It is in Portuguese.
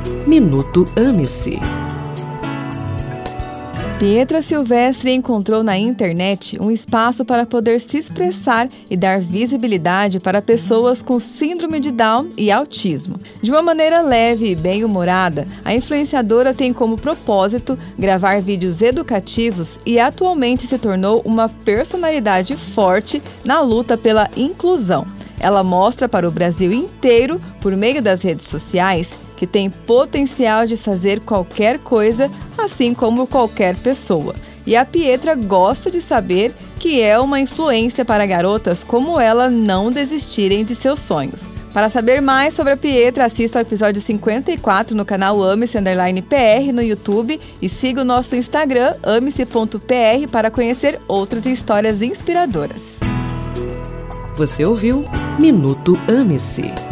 Minuto Ame-se. Pietra Silvestre encontrou na internet um espaço para poder se expressar e dar visibilidade para pessoas com síndrome de Down e autismo. De uma maneira leve e bem-humorada, a influenciadora tem como propósito gravar vídeos educativos e atualmente se tornou uma personalidade forte na luta pela inclusão. Ela mostra para o Brasil inteiro, por meio das redes sociais, que tem potencial de fazer qualquer coisa, assim como qualquer pessoa. E a Pietra gosta de saber que é uma influência para garotas como ela não desistirem de seus sonhos. Para saber mais sobre a Pietra, assista ao episódio 54 no canal Ame-se_PR no YouTube e siga o nosso Instagram, ame-se.pr, para conhecer outras histórias inspiradoras. Você ouviu Minuto Ame-se.